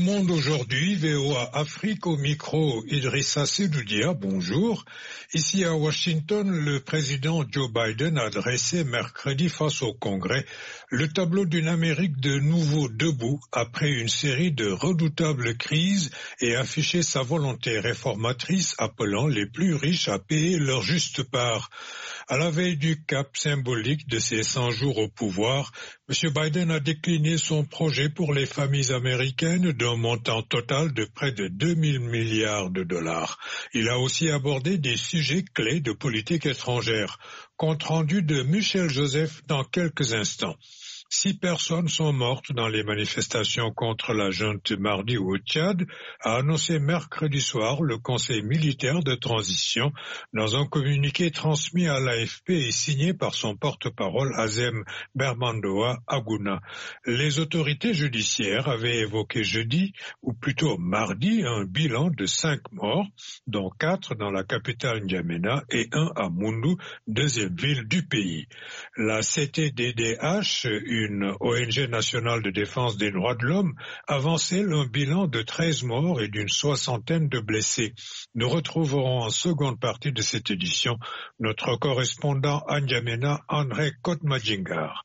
Monde aujourd'hui, VOA Afrique au micro, Idrissa Sedoudia, bonjour. Ici à Washington, le président Joe Biden a dressé mercredi face au Congrès le tableau d'une Amérique de nouveau debout après une série de redoutables crises et affiché sa volonté réformatrice appelant les plus riches à payer leur juste part. À la veille du cap symbolique de ses 100 jours au pouvoir, M. Biden a décliné son projet pour les familles américaines d'un montant total de près de 2000 milliards de dollars. Il a aussi abordé des sujets clés de politique étrangère. Compte rendu de Michel Joseph dans quelques instants. 6 personnes sont mortes dans les manifestations contre la junte mardi au Tchad, a annoncé mercredi soir le Conseil militaire de transition dans un communiqué transmis à l'AFP et signé par son porte-parole Azem Bermandoa Aguna. Les autorités judiciaires avaient évoqué jeudi, ou plutôt mardi, un bilan de 5 morts, dont 4 dans la capitale N'Djamena et 1 à Moundou, deuxième ville du pays. La CTDDH, une ONG nationale de défense des droits de l'homme, avançait un bilan de 13 morts et d'une 60aine de blessés. Nous retrouverons en seconde partie de cette édition notre correspondant à N'Djamena, André Kotmadjingar.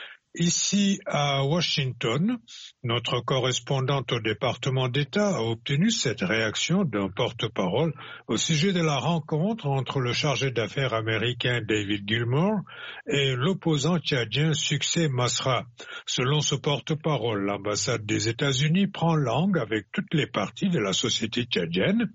Ici à Washington, notre correspondante au département d'État a obtenu cette réaction d'un porte-parole au sujet de la rencontre entre le chargé d'affaires américain David Gilmour et l'opposant tchadien Succès Masra. Selon ce porte-parole, l'ambassade des États-Unis prend langue avec toutes les parties de la société tchadienne.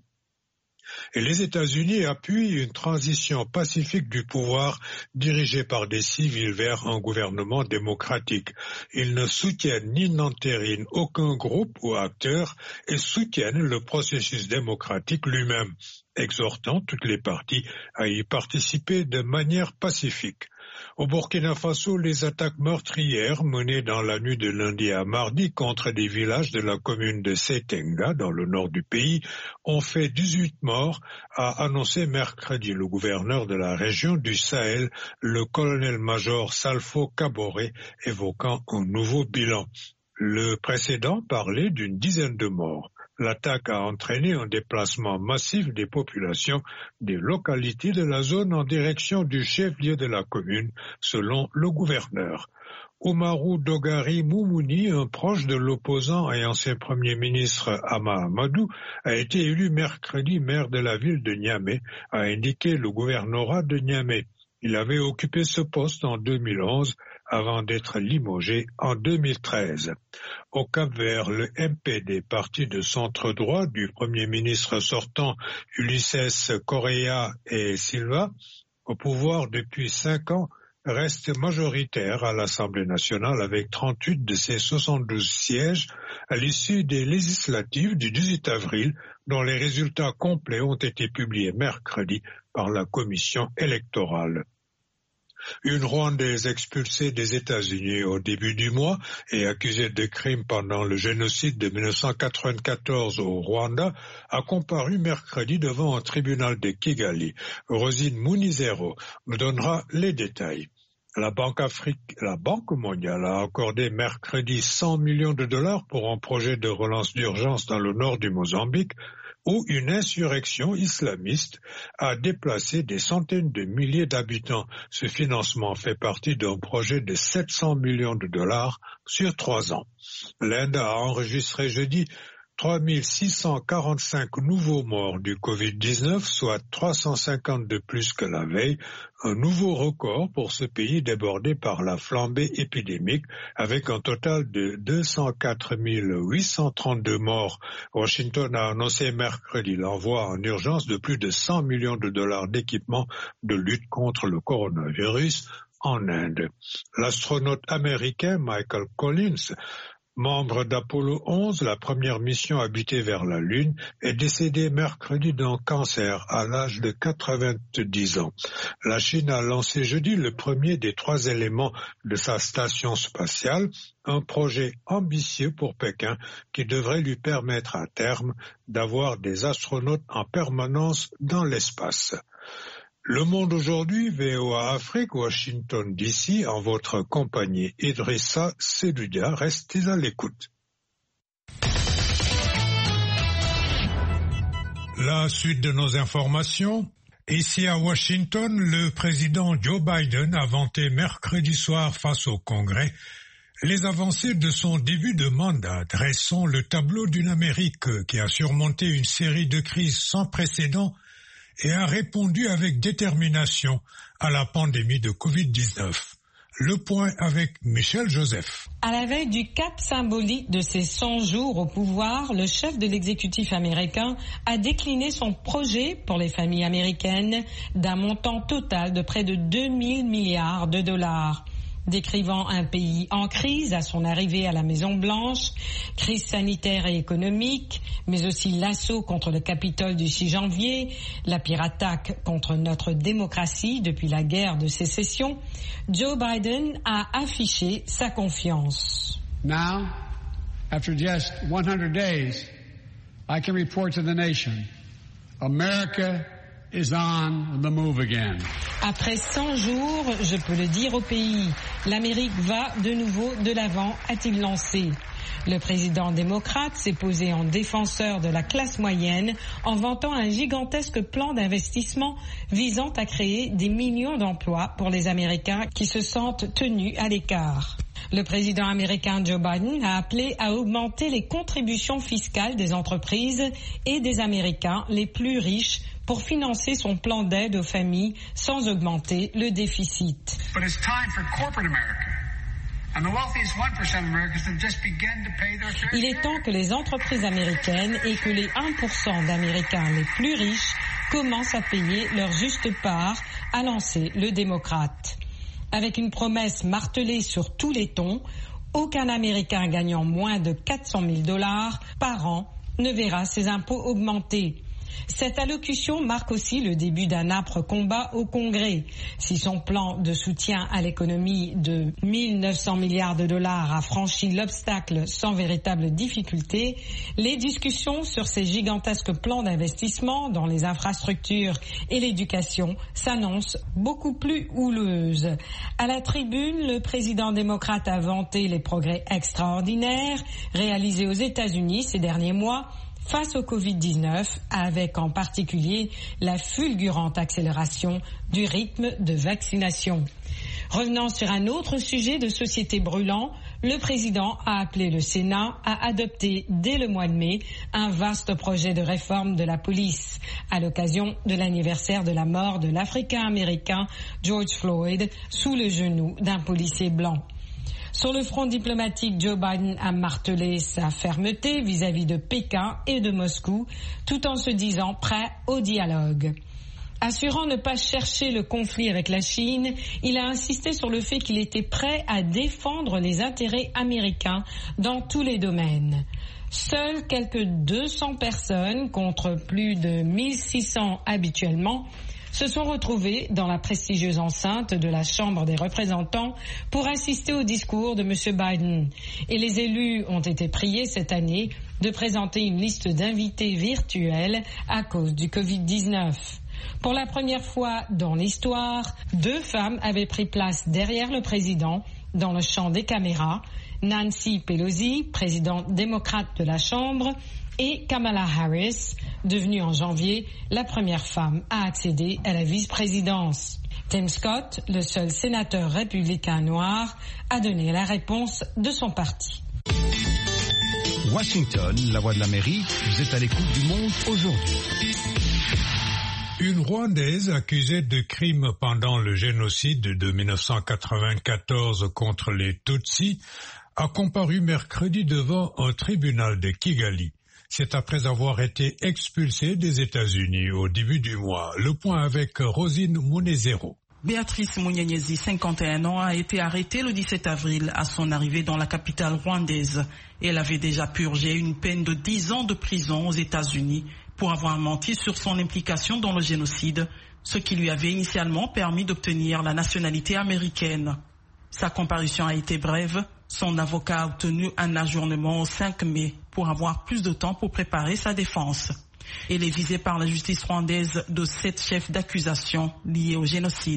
Et les États-Unis appuient une transition pacifique du pouvoir dirigée par des civils vers un gouvernement démocratique. Ils ne soutiennent ni n'entérinent aucun groupe ou acteur et soutiennent le processus démocratique lui-même, exhortant toutes les parties à y participer de manière pacifique. Au Burkina Faso, les attaques meurtrières menées dans la nuit de lundi à mardi contre des villages de la commune de Setenga, dans le nord du pays, ont fait 18 morts, a annoncé mercredi le gouverneur de la région du Sahel, le colonel-major Salfo Kaboré, évoquant un nouveau bilan. Le précédent parlait d'une dizaine de morts. L'attaque a entraîné un déplacement massif des populations des localités de la zone en direction du chef-lieu de la commune, selon le gouverneur. Oumarou Dogari Moumouni, un proche de l'opposant et ancien premier ministre Hama Amadou, a été élu mercredi maire de la ville de Niamey, a indiqué le gouvernorat de Niamey. Il avait occupé ce poste en 2011 avant d'être limogé en 2013. Au Cap-Vert, le MPD, parti de centre-droit du Premier ministre sortant Ulysses Correa et Silva, au pouvoir depuis 5 ans, reste majoritaire à l'Assemblée nationale avec 38 de ses 72 sièges à l'issue des législatives du 18 avril, dont les résultats complets ont été publiés mercredi par la commission électorale. Une Rwandaise expulsée des États-Unis au début du mois et accusée de crimes pendant le génocide de 1994 au Rwanda a comparu mercredi devant un tribunal de Kigali. Rosine Munizero nous donnera les détails. La Banque mondiale a accordé mercredi 100 millions de dollars pour un projet de relance d'urgence dans le nord du Mozambique, où une insurrection islamiste a déplacé des centaines de milliers d'habitants. Ce financement fait partie d'un projet de 700 millions de dollars sur 3 ans. L'Inde a enregistré jeudi 3645 nouveaux morts du Covid-19, soit 350 de plus que la veille, un nouveau record pour ce pays débordé par la flambée épidémique, avec un total de 204 832 morts. Washington a annoncé mercredi l'envoi en urgence de plus de 100 millions de dollars d'équipements de lutte contre le coronavirus en Inde. L'astronaute américain Michael Collins, membre d'Apollo 11, la première mission habitée vers la Lune, est décédé mercredi d'un cancer à l'âge de 90 ans. La Chine a lancé jeudi le premier des 3 éléments de sa station spatiale, un projet ambitieux pour Pékin qui devrait lui permettre à terme d'avoir des astronautes en permanence dans l'espace. Le Monde aujourd'hui, VOA Afrique, Washington DC, en votre compagnie Idrissa Sedoudia, restez à l'écoute. La suite de nos informations. Ici à Washington, le président Joe Biden a vanté mercredi soir face au Congrès les avancées de son début de mandat, dressant le tableau d'une Amérique qui a surmonté une série de crises sans précédent et a répondu avec détermination à la pandémie de Covid-19. Le point avec Michel Joseph. À la veille du cap symbolique de ses 100 jours au pouvoir, le chef de l'exécutif américain a décliné son projet pour les familles américaines d'un montant total de près de 2 000 milliards de dollars. Décrivant un pays en crise à son arrivée à la Maison-Blanche, crise sanitaire et économique, mais aussi l'assaut contre le Capitole du 6 janvier, la pire attaque contre notre démocratie depuis la guerre de sécession, Joe Biden a affiché sa confiance. Now, after just 100 days, I can report to the nation, America is on the move again. Après 100 jours, je peux le dire au pays, l'Amérique va de nouveau de l'avant, a-t-il lancé. Le président démocrate s'est posé en défenseur de la classe moyenne en vantant un gigantesque plan d'investissement visant à créer des millions d'emplois pour les Américains qui se sentent tenus à l'écart. Le président américain Joe Biden a appelé à augmenter les contributions fiscales des entreprises et des Américains les plus riches pour financer son plan d'aide aux familles sans augmenter le déficit. Il est temps que les entreprises américaines et que les 1% d'Américains les plus riches commencent à payer leur juste part, a lancé le démocrate. Avec une promesse martelée sur tous les tons, aucun Américain gagnant moins de 400 000 $ par an ne verra ses impôts augmenter. Cette allocution marque aussi le début d'un âpre combat au Congrès. Si son plan de soutien à l'économie de 1 900 milliards de dollars a franchi l'obstacle sans véritable difficulté, les discussions sur ces gigantesques plans d'investissement dans les infrastructures et l'éducation s'annoncent beaucoup plus houleuses. À la tribune, le président démocrate a vanté les progrès extraordinaires réalisés aux États-Unis ces derniers mois face au Covid-19, avec en particulier la fulgurante accélération du rythme de vaccination. Revenant sur un autre sujet de société brûlant, le président a appelé le Sénat à adopter dès le mois de mai un vaste projet de réforme de la police à l'occasion de l'anniversaire de la mort de l'Africain-Américain George Floyd sous le genou d'un policier blanc. Sur le front diplomatique, Joe Biden a martelé sa fermeté vis-à-vis de Pékin et de Moscou, tout en se disant prêt au dialogue. Assurant ne pas chercher le conflit avec la Chine, il a insisté sur le fait qu'il était prêt à défendre les intérêts américains dans tous les domaines. Seules quelques 200 personnes, contre plus de 1600 habituellement, se sont retrouvés dans la prestigieuse enceinte de la Chambre des représentants pour assister au discours de M. Biden. Et les élus ont été priés cette année de présenter une liste d'invités virtuels à cause du Covid-19. Pour la première fois dans l'histoire, 2 femmes avaient pris place derrière le président dans le champ des caméras, Nancy Pelosi, présidente démocrate de la Chambre, et Kamala Harris, devenue en janvier la première femme à accéder à la vice-présidence. Tim Scott, le seul sénateur républicain noir, a donné la réponse de son parti. Washington, la voix de l'Amérique, vous êtes à l'écoute du monde aujourd'hui. Une Rwandaise accusée de crimes pendant le génocide de 1994 contre les Tutsis a comparu mercredi devant un tribunal de Kigali. C'est après avoir été expulsée des États-Unis au début du mois. Le point avec Rosine Munezero. Béatrice Munyenyezi, 51 ans, a été arrêtée le 17 avril à son arrivée dans la capitale rwandaise. Elle avait déjà purgé une peine de 10 ans de prison aux États-Unis pour avoir menti sur son implication dans le génocide, ce qui lui avait initialement permis d'obtenir la nationalité américaine. Sa comparution a été brève. Son avocat a obtenu un ajournement au 5 mai pour avoir plus de temps pour préparer sa défense. Elle est visée par la justice rwandaise de 7 chefs d'accusation liés au génocide.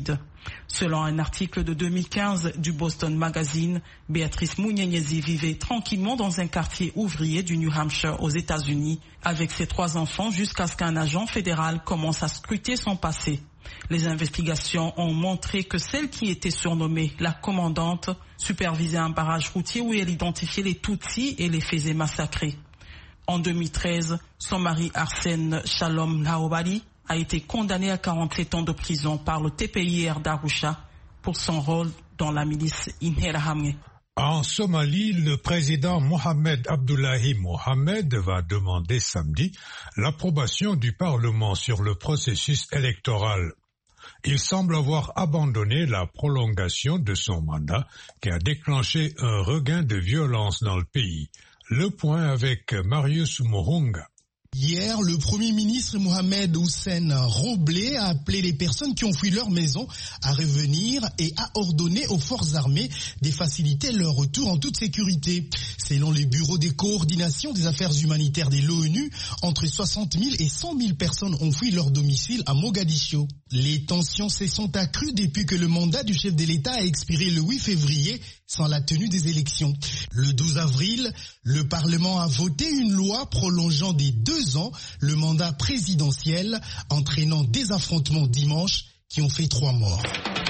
Selon un article de 2015 du Boston Magazine, Béatrice Munyenyezi vivait tranquillement dans un quartier ouvrier du New Hampshire aux États-Unis avec ses 3 enfants jusqu'à ce qu'un agent fédéral commence à scruter son passé. Les investigations ont montré que celle qui était surnommée la commandante supervisait un barrage routier où elle identifiait les Tutsis et les faisait massacrer. En 2013, son mari Arsène Shalom Laobali a été condamné à 47 ans de prison par le TPIR d'Arusha pour son rôle dans la milice Interahamwe. En Somalie, le président Mohamed Abdullahi Mohamed va demander samedi l'approbation du Parlement sur le processus électoral. Il semble avoir abandonné la prolongation de son mandat qui a déclenché un regain de violence dans le pays. Le point avec Marius Mohunga. Hier, le Premier ministre Mohamed Hussein Roblé a appelé les personnes qui ont fui leur maison à revenir et a ordonné aux forces armées de faciliter leur retour en toute sécurité. Selon le bureau de coordination des affaires humanitaires de l'ONU, entre 60 000 et 100 000 personnes ont fui leur domicile à Mogadiscio. Les tensions se sont accrues depuis que le mandat du chef de l'État a expiré le 8 février sans la tenue des élections. Le 12 avril, le Parlement a voté une loi prolongeant de 2 ans le mandat présidentiel, entraînant des affrontements dimanche qui ont fait 3 morts.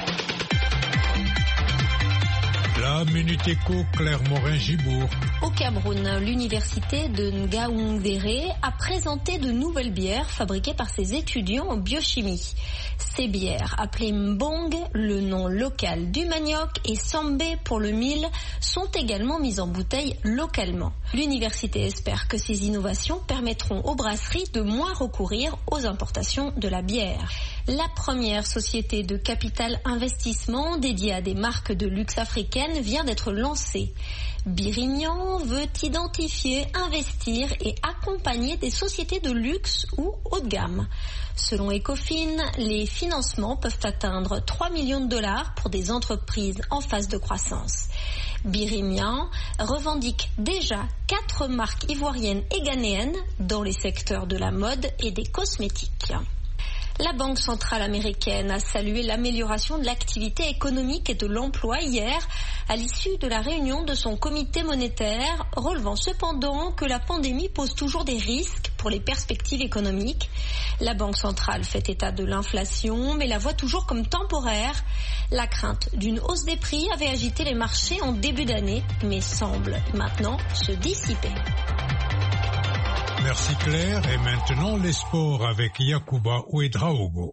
La Minute Éco, Claire Morin-Gibourg. Au Cameroun, l'université de Ngaoundéré a présenté de nouvelles bières fabriquées par ses étudiants en biochimie. Ces bières, appelées Mbong, le nom local du manioc, et Sambé pour le mil, sont également mises en bouteille localement. L'université espère que ces innovations permettront aux brasseries de moins recourir aux importations de la bière. La première société de capital investissement dédiée à des marques de luxe africaines vient d'être lancée. Birignan veut identifier, investir et accompagner des sociétés de luxe ou haut de gamme. Selon Ecofin, les financements peuvent atteindre 3 millions de dollars pour des entreprises en phase de croissance. Birignan revendique déjà 4 marques ivoiriennes et ghanéennes dans les secteurs de la mode et des cosmétiques. La Banque centrale américaine a salué l'amélioration de l'activité économique et de l'emploi hier à l'issue de la réunion de son comité monétaire, relevant cependant que la pandémie pose toujours des risques pour les perspectives économiques. La Banque centrale fait état de l'inflation, mais la voit toujours comme temporaire. La crainte d'une hausse des prix avait agité les marchés en début d'année, mais semble maintenant se dissiper. Merci Claire. Et maintenant les sports avec Yacouba Ouedraogo.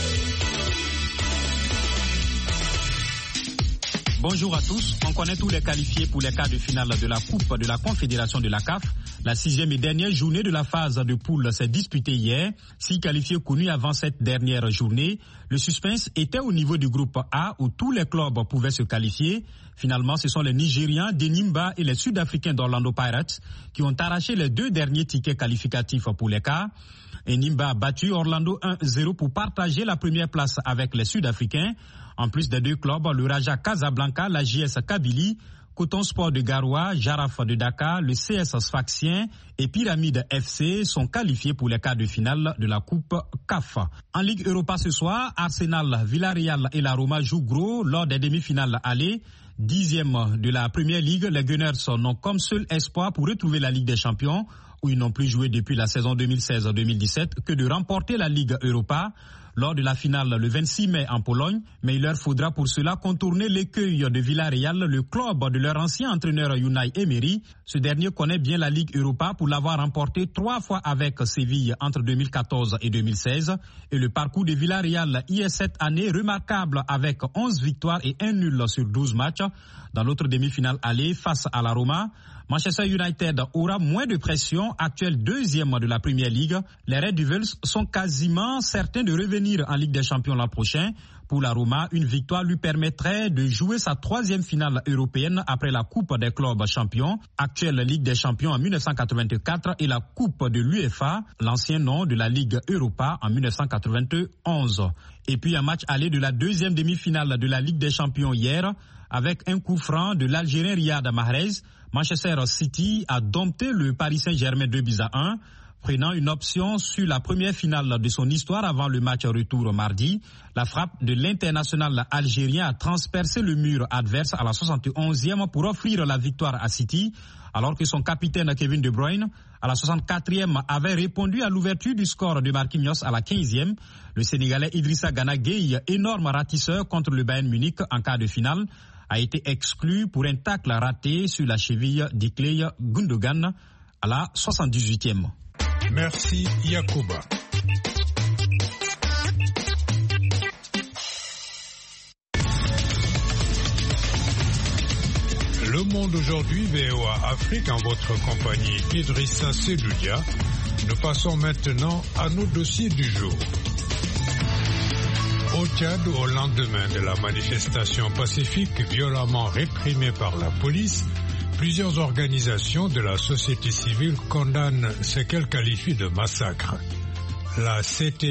Bonjour à tous. On connaît tous les qualifiés pour les quarts de finale de la Coupe de la Confédération de la CAF. La 6e et dernière journée de la phase de poule s'est disputée hier. 6 qualifiés connus avant cette dernière journée. Le suspense était au niveau du groupe A où tous les clubs pouvaient se qualifier. Finalement, ce sont les Nigérians d'Enimba et les Sud-Africains d'Orlando Pirates qui ont arraché les 2 derniers tickets qualificatifs pour les quarts. Enimba a battu Orlando 1-0 pour partager la première place avec les Sud-Africains. En plus des 2 clubs, le Raja Casablanca, la JS Kabylie, Coton Sport de Garoua, Jaraf de Dakar, le CS Sfaxien et Pyramide FC sont qualifiés pour les quarts de finale de la Coupe CAF. En Ligue Europa ce soir, Arsenal, Villarreal et la Roma jouent gros lors des demi-finales aller. 10e de la Première Ligue, les Gunners n'ont comme seul espoir pour retrouver la Ligue des Champions, où ils n'ont plus joué depuis la saison 2016-2017, que de remporter la Ligue Europa lors de la finale le 26 mai en Pologne, mais il leur faudra pour cela contourner l'écueil de Villarreal, le club de leur ancien entraîneur Unai Emery. Ce dernier connaît bien la Ligue Europa pour l'avoir remporté 3 fois avec Séville entre 2014 et 2016. Et le parcours de Villarreal y est cette année remarquable avec 11 victoires et 1 nul sur 12 matchs. Dans l'autre demi-finale aller face à la Roma, Manchester United aura moins de pression, actuel 2e de la Premier League. Les Red Devils sont quasiment certains de revenir en Ligue des Champions l'an prochain. Pour la Roma, une victoire lui permettrait de jouer sa 3e finale européenne après la Coupe des clubs champions, actuelle Ligue des Champions en 1984 et la Coupe de l'UEFA, l'ancien nom de la Ligue Europa en 1991. Et puis un match aller de la 2e demi-finale de la Ligue des Champions hier, avec un coup franc de l'Algérien Riyad Mahrez. Manchester City a dompté le Paris Saint-Germain 2-1. Prenant une option sur la première finale de son histoire avant le match retour mardi, la frappe de l'international algérien a transpercé le mur adverse à la 71e pour offrir la victoire à City, alors que son capitaine Kevin De Bruyne, à la 64e, avait répondu à l'ouverture du score de Marquinhos à la 15e. Le Sénégalais Idrissa Gana Gueye, énorme ratisseur contre le Bayern Munich en quart de finale, a été exclu pour un tacle raté sur la cheville d'Ikley Gundogan à la 78e. Merci Yacouba. Le Monde aujourd'hui, VOA Afrique, en votre compagnie Idrissa Sedoudia. Nous passons maintenant à nos dossiers du jour. Au Tchad, au lendemain de la manifestation pacifique violemment réprimée par la police, plusieurs organisations de la société civile condamnent ce qu'elles qualifient de massacre. La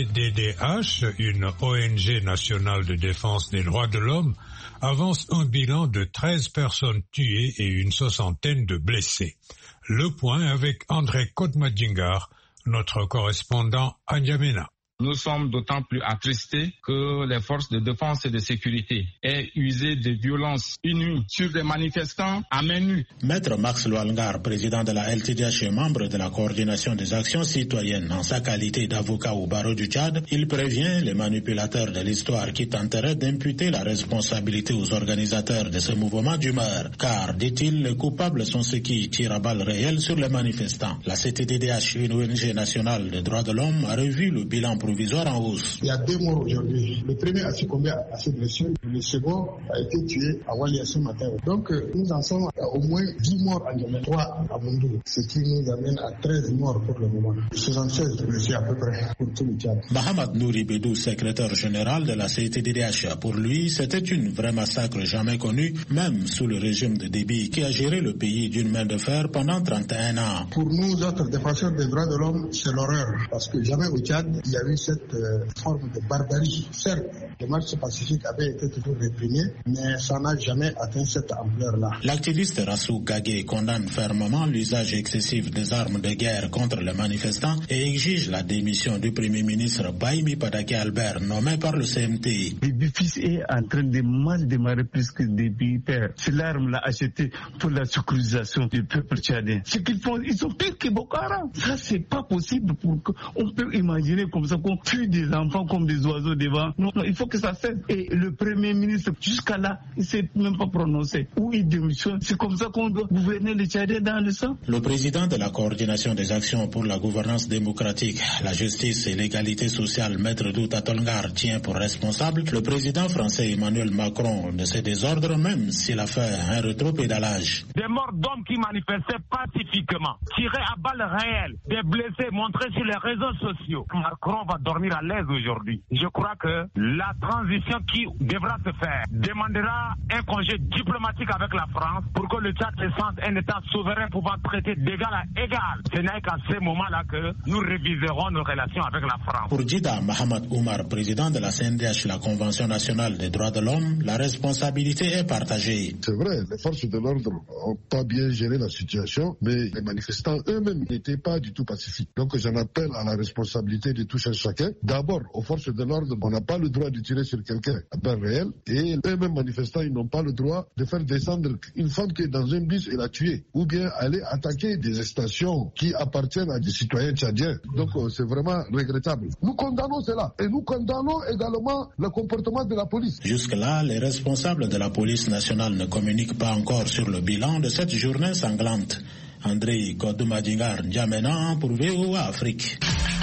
CTDDH, une ONG nationale de défense des droits de l'homme, avance un bilan de 13 personnes tuées et une soixantaine de blessés. Le point avec André Kodmadjingar, notre correspondant à N'Djamena. Nous sommes d'autant plus attristés que les forces de défense et de sécurité aient usé de violences inouïes sur des manifestants à main nue. Maître Max Loalgar, président de la LTDH et membre de la coordination des actions citoyennes en sa qualité d'avocat au barreau du Tchad, il prévient les manipulateurs de l'histoire qui tenteraient d'imputer la responsabilité aux organisateurs de ce mouvement d'humeur. Car, dit-il, les coupables sont ceux qui tirent à balles réelles sur les manifestants. La CTDDH, une ONG nationale des droits de l'homme, a revu le bilan provisoire en hausse. Il y a 2 morts aujourd'hui. Le premier a succombé à ses blessures. Le second a été tué à Walia ce matin. Donc nous en sommes à au moins 10 morts en Djamena, 3 à Mondou, ce qui nous amène à 13 morts pour le moment. 76 blessés à peu près pour tout le Tchad. Mahamad Nouri Bedou, secrétaire général de la CTDDH, pour lui, c'était une vraie massacre jamais connue, même sous le régime de Déby qui a géré le pays d'une main de fer pendant 31 ans. Pour nous autres défenseurs des droits de l'homme, c'est l'horreur, parce que jamais au Tchad, il y a eu cette forme de barbarie. Certes, les marches pacifiques avaient été toujours réprimées, mais ça n'a jamais atteint cette ampleur-là. L'activiste Rassou Gagé condamne fermement l'usage excessif des armes de guerre contre les manifestants et exige la démission du Premier ministre Baïmi Padake Albert, nommé par le CMT. Déby fils est en train de mal démarrer plus que Déby père. C'est l'arme l'a acheté pour la sécurisation du peuple tchadien. Ce qu'ils font, ils sont pires que Boko Haram. Ça, c'est pas possible pour qu'on peut imaginer comme ça qu'on tue des enfants comme des oiseaux devant. Non, il faut que ça cesse. Et le Premier ministre, jusqu'à là, il ne s'est même pas prononcé. Ou il démissionne. C'est comme ça qu'on doit gouverner le Tchadien dans le sang. Le président de la coordination des actions pour la gouvernance démocratique, la justice et l'égalité sociale, Maître Douta Tolngar, tient pour responsable le président français Emmanuel Macron de ces désordres, même s'il a fait un rétropédalage. Des morts d'hommes qui manifestaient pacifiquement, tirés à balles réelles, des blessés montrés sur les réseaux sociaux. Macron va dormir à l'aise aujourd'hui. Je crois que la transition qui devra se faire demandera un congé diplomatique avec la France pour que le Tchad se sente un État souverain pouvant traiter d'égal à égal. Ce n'est qu'à ce moment-là que nous réviserons nos relations avec la France. Pour Djida Mahamad Oumar, président de la CNDH, la Convention nationale des droits de l'homme, la responsabilité est partagée. C'est vrai, les forces de l'ordre n'ont pas bien géré la situation, mais les manifestants eux-mêmes n'étaient pas du tout pacifiques. Donc j'en appelle à la responsabilité de tous et chacun. D'abord, aux forces de l'ordre, on n'a pas le droit de tirer sur quelqu'un à balles réelles, et eux-mêmes manifestants, ils n'ont pas le droit de faire descendre une femme qui est dans un bus et la tuer, ou bien aller attaquer des stations qui appartiennent à des citoyens tchadiens. Donc c'est vraiment regrettable. Nous condamnons cela, et nous condamnons également le comportement de la police. Jusque-là, les responsables de la police nationale ne communiquent pas encore sur le bilan de cette journée sanglante. André Kodoumadjingar, N'Djamena pour VOA Afrique.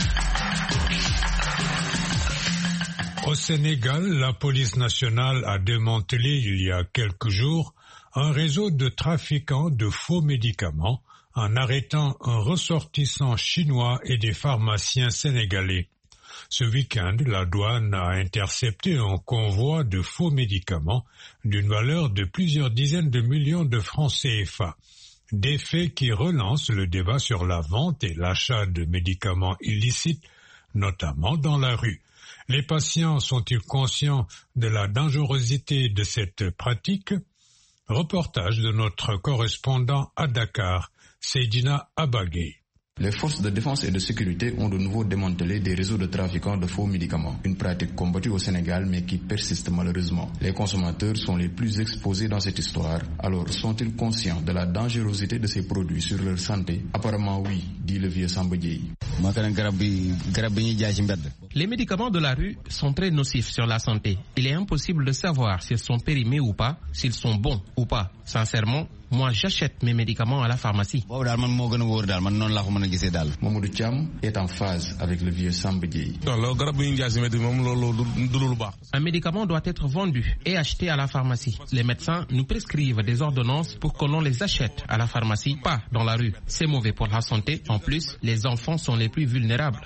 Au Sénégal, la police nationale a démantelé il y a quelques jours un réseau de trafiquants de faux médicaments en arrêtant un ressortissant chinois et des pharmaciens sénégalais. Ce week-end, la douane a intercepté un convoi de faux médicaments d'une valeur de plusieurs dizaines de millions de francs CFA. Des faits qui relancent le débat sur la vente et l'achat de médicaments illicites, notamment dans la rue. Les patients sont-ils conscients de la dangerosité de cette pratique? Reportage de notre correspondant à Dakar, Seydina Abagé. Les forces de défense et de sécurité ont de nouveau démantelé des réseaux de trafiquants de faux médicaments, une pratique combattue au Sénégal mais qui persiste malheureusement. Les consommateurs sont les plus exposés dans cette histoire. Alors, sont-ils conscients de la dangerosité de ces produits sur leur santé? Apparemment oui, dit le vieux Samba Dièye. Les médicaments de la rue sont très nocifs sur la santé. Il est impossible de savoir s'ils sont périmés ou pas, s'ils sont bons ou pas. Sincèrement, moi j'achète mes médicaments à la pharmacie. Mamadou Thiam est en phase avec le vieux Samba Dièye. Un médicament doit être vendu et acheté à la pharmacie. Les médecins nous prescrivent des ordonnances pour que l'on les achète à la pharmacie, pas dans la rue. C'est mauvais pour la santé. En plus, les enfants sont les plus vulnérables.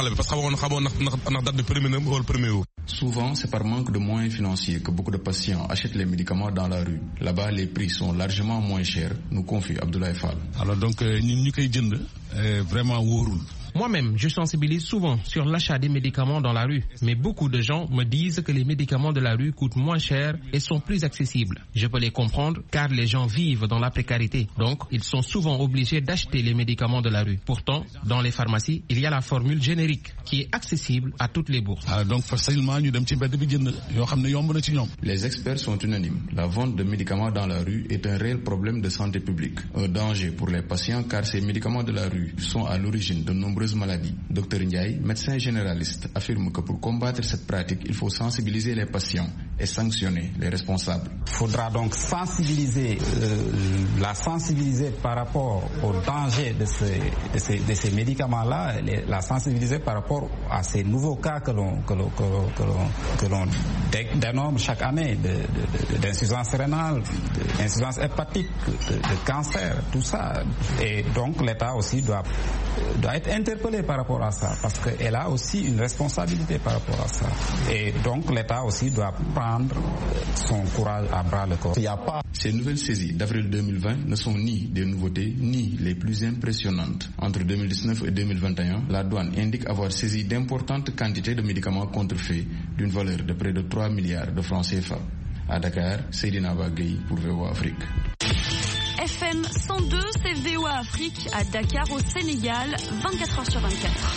Souvent, c'est par manque de moyens financiers que beaucoup de patients achètent les médicaments dans la rue. Là-bas, les prix sont largement moins chers, nous confie Abdoulaye Fall. Alors donc, vraiment wóorul. Moi-même, je sensibilise souvent sur l'achat des médicaments dans la rue. Mais beaucoup de gens me disent que les médicaments de la rue coûtent moins cher et sont plus accessibles. Je peux les comprendre car les gens vivent dans la précarité. Donc, ils sont souvent obligés d'acheter les médicaments de la rue. Pourtant, dans les pharmacies, il y a la formule générique qui est accessible à toutes les bourses. Donc, facilement, les experts sont unanimes. La vente de médicaments dans la rue est un réel problème de santé publique. Un danger pour les patients car ces médicaments de la rue sont à l'origine de nombreux maladies. Dr Ndiaye, médecin généraliste, affirme que pour combattre cette pratique, il faut sensibiliser les patients et sanctionner les responsables. Il faudra donc sensibiliser par rapport au danger de ces médicaments-là, la sensibiliser par rapport à ces nouveaux cas que l'on dénomme chaque année d'insuffisance rénale, d'insuffisance hépatique, de cancer, tout ça. Et donc l'État aussi doit être interpellé par rapport à ça, parce qu'elle a aussi une responsabilité par rapport à ça. Et donc l'État aussi doit prendre son courage à bras le corps. Ces nouvelles saisies d'avril 2020 ne sont ni des nouveautés, ni les plus impressionnantes. Entre 2019 et 2021, la douane indique avoir saisi d'importantes quantités de médicaments contrefaits d'une valeur de près de 3 milliards de francs CFA. À Dakar, Seydina Bagay pour VOA Afrique. FM 102, c'est VOA Afrique à Dakar au Sénégal, 24h sur 24.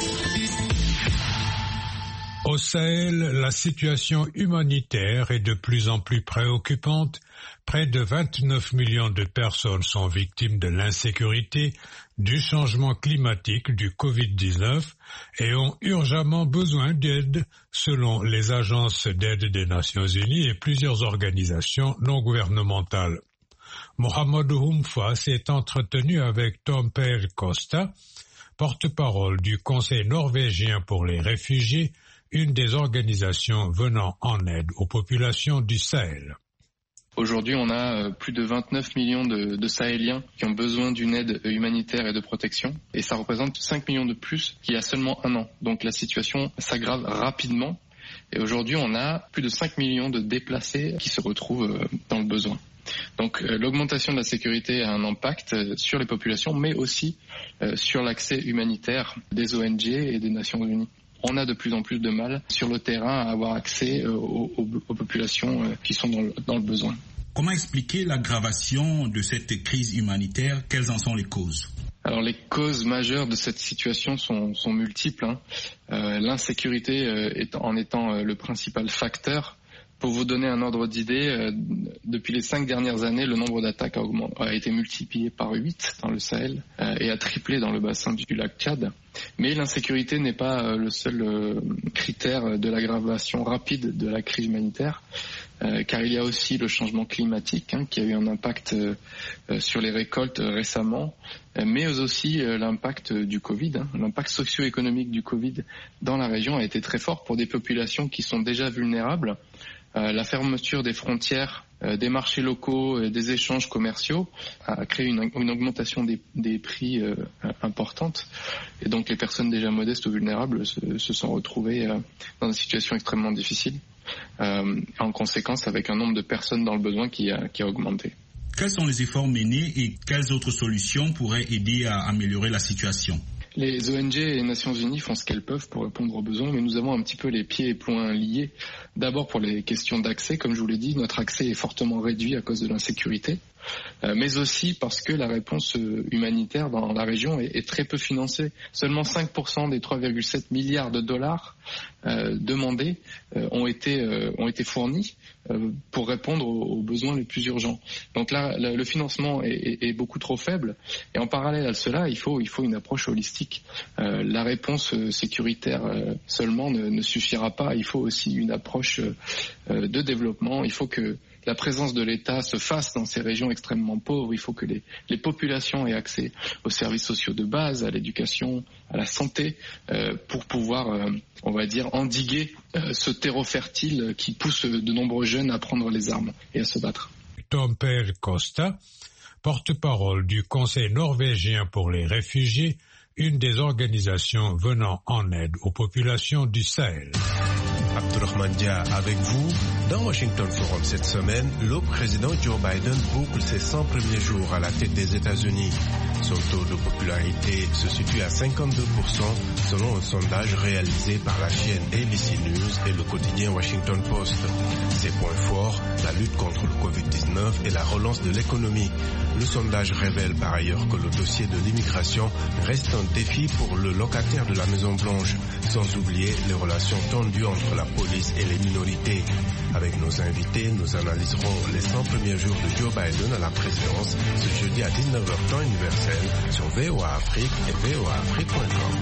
Au Sahel, la situation humanitaire est de plus en plus préoccupante. Près de 29 millions de personnes sont victimes de l'insécurité, du changement climatique, du Covid-19 et ont urgemment besoin d'aide, selon les agences d'aide des Nations Unies et plusieurs organisations non gouvernementales. Mohamedou Houmfa s'est entretenu avec Tom Pell Costa, porte-parole du Conseil norvégien pour les réfugiés, une des organisations venant en aide aux populations du Sahel. Aujourd'hui, on a plus de 29 millions de Sahéliens qui ont besoin d'une aide humanitaire et de protection. Et ça représente 5 millions de plus qu'il y a seulement un an. Donc la situation s'aggrave rapidement. Et aujourd'hui, on a plus de 5 millions de déplacés qui se retrouvent dans le besoin. Donc l'augmentation de la sécurité a un impact sur les populations, mais aussi sur l'accès humanitaire des ONG et des Nations Unies. On a de plus en plus de mal sur le terrain à avoir accès aux populations qui sont dans le besoin. Comment expliquer l'aggravation de cette crise humanitaire? Quelles en sont les causes? Alors les causes majeures de cette situation sont multiples. L'insécurité en étant le principal facteur. Pour vous donner un ordre d'idée, depuis les 5 dernières années, le nombre d'attaques a été multiplié par 8 dans le Sahel et a triplé dans le bassin du lac Tchad. Mais l'insécurité n'est pas le seul critère de l'aggravation rapide de la crise humanitaire, car il y a aussi le changement climatique qui a eu un impact sur les récoltes récemment, mais aussi l'impact du Covid. L'impact socio-économique du Covid dans la région a été très fort pour des populations qui sont déjà vulnérables. La fermeture des frontières, des marchés locaux, des échanges commerciaux a créé une augmentation des prix importante. Et donc les personnes déjà modestes ou vulnérables se sont retrouvées dans une situation extrêmement difficile, en conséquence avec un nombre de personnes dans le besoin qui a augmenté. Quels sont les efforts menés et quelles autres solutions pourraient aider à améliorer la situation ? Les ONG et les Nations Unies font ce qu'elles peuvent pour répondre aux besoins, mais nous avons un petit peu les pieds et poings liés. D'abord pour les questions d'accès, comme je vous l'ai dit, notre accès est fortement réduit à cause de l'insécurité. mais aussi parce que la réponse humanitaire dans la région est très peu financée. Seulement 5% des 3,7 milliards de dollars demandés ont été fournis pour répondre aux besoins les plus urgents. Donc là, le financement est beaucoup trop faible. Et en parallèle à cela, il faut une approche holistique. La réponse sécuritaire seulement ne suffira pas. Il faut aussi une approche de développement. Il faut que la présence de l'État se fasse dans ces régions extrêmement pauvres. Il faut que les populations aient accès aux services sociaux de base, à l'éducation, à la santé, pour pouvoir, on va dire, endiguer ce terreau fertile qui pousse de nombreux jeunes à prendre les armes et à se battre. Tom Per Costa, porte-parole du Conseil norvégien pour les réfugiés, une des organisations venant en aide aux populations du Sahel. Abdurrahman Dia avec vous. Dans Washington Forum cette semaine, le président Joe Biden boucle ses 100 premiers jours à la tête des États-Unis. Son taux de popularité se situe à 52% selon un sondage réalisé par la chaîne ABC News et le quotidien Washington Post. Ses points forts, la lutte contre le Covid-19 et la relance de l'économie. Le sondage révèle par ailleurs que le dossier de l'immigration reste un défi pour le locataire de la Maison-Blanche, sans oublier les relations tendues entre la police et les minorités. Avec nos invités, nous analyserons les 100 premiers jours de Joe Biden à la présidence ce jeudi à 19h temps universel sur VOA Afrique et voaafrique.com.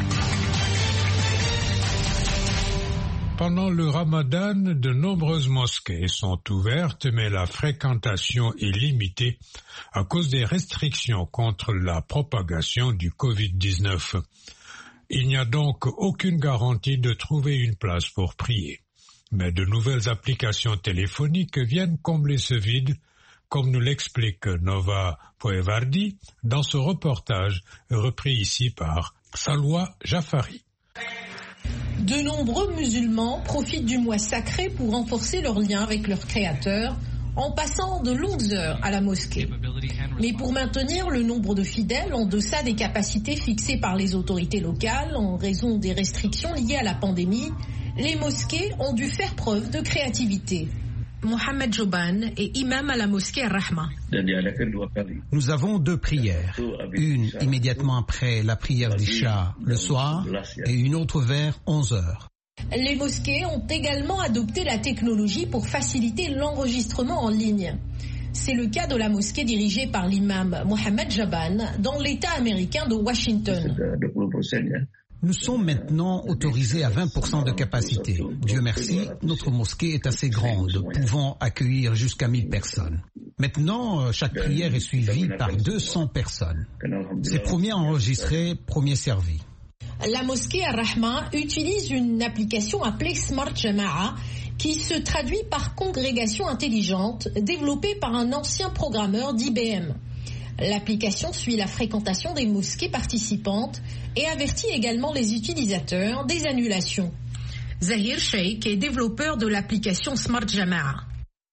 Pendant le Ramadan, de nombreuses mosquées sont ouvertes, mais la fréquentation est limitée à cause des restrictions contre la propagation du Covid-19. Il n'y a donc aucune garantie de trouver une place pour prier. Mais de nouvelles applications téléphoniques viennent combler ce vide, comme nous l'explique Nova Poevardi dans ce reportage repris ici par Salwa Jafari. De nombreux musulmans profitent du mois sacré pour renforcer leur lien avec leur Créateur en passant de longues heures à la mosquée. Mais pour maintenir le nombre de fidèles en deçà des capacités fixées par les autorités locales en raison des restrictions liées à la pandémie, les mosquées ont dû faire preuve de créativité. Mohamed Joban est imam à la mosquée Ar-Rahma. Nous avons 2 prières, une immédiatement après la prière d'Isha le soir et une autre vers 11 heures. Les mosquées ont également adopté la technologie pour faciliter l'enregistrement en ligne. C'est le cas de la mosquée dirigée par l'imam Mohamed Joban dans l'État américain de Washington. Nous sommes maintenant autorisés à 20% de capacité. Dieu merci, notre mosquée est assez grande, pouvant accueillir jusqu'à 1000 personnes. Maintenant, chaque prière est suivie par 200 personnes. C'est premier enregistré, premier servi. La mosquée Ar-Rahma utilise une application appelée Smart Jama'a qui se traduit par congrégation intelligente développée par un ancien programmeur d'IBM. L'application suit la fréquentation des mosquées participantes et avertit également les utilisateurs des annulations. Zahir Sheikh est développeur de l'application Smart Jama'a.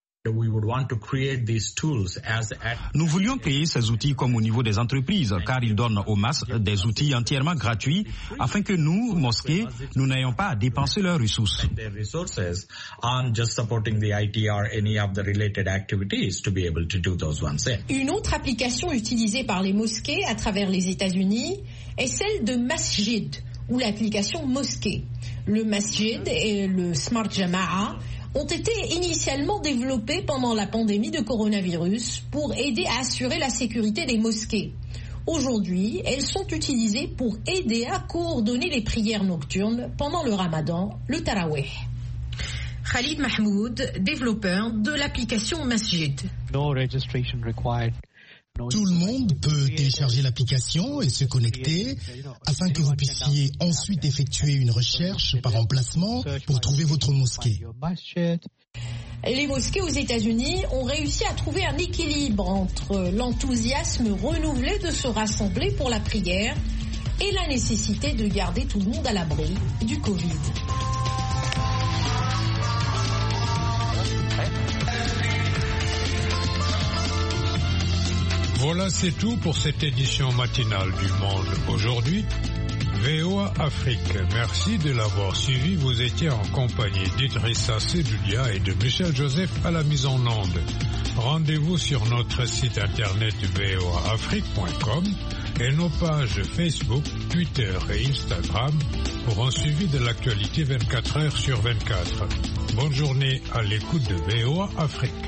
Nous voulions créer ces outils comme au niveau des entreprises, car ils donnent aux masses des outils entièrement gratuits, afin que nous, mosquées, nous n'ayons pas à dépenser leurs ressources. Une autre application utilisée par les mosquées à travers les États-Unis est celle de Masjid, ou l'application Mosquée. Le Masjid et le Smart Jama'a ont été initialement développés pendant la pandémie de coronavirus pour aider à assurer la sécurité des mosquées. Aujourd'hui, elles sont utilisées pour aider à coordonner les prières nocturnes pendant le Ramadan, le Tarawih. Khalid Mahmoud, développeur de l'application Masjid. Tout le monde peut télécharger l'application et se connecter afin que vous puissiez ensuite effectuer une recherche par emplacement pour trouver votre mosquée. Les mosquées aux États-Unis ont réussi à trouver un équilibre entre l'enthousiasme renouvelé de se rassembler pour la prière et la nécessité de garder tout le monde à l'abri du Covid. Voilà, c'est tout pour cette édition matinale du Monde aujourd'hui. VOA Afrique, merci de l'avoir suivi. Vous étiez en compagnie d'Idrissa Sedoudia et de Michel Joseph à la mise en onde. Rendez-vous sur notre site internet voaafrique.com et nos pages Facebook, Twitter et Instagram pour un suivi de l'actualité 24 heures sur 24. Bonne journée à l'écoute de VOA Afrique.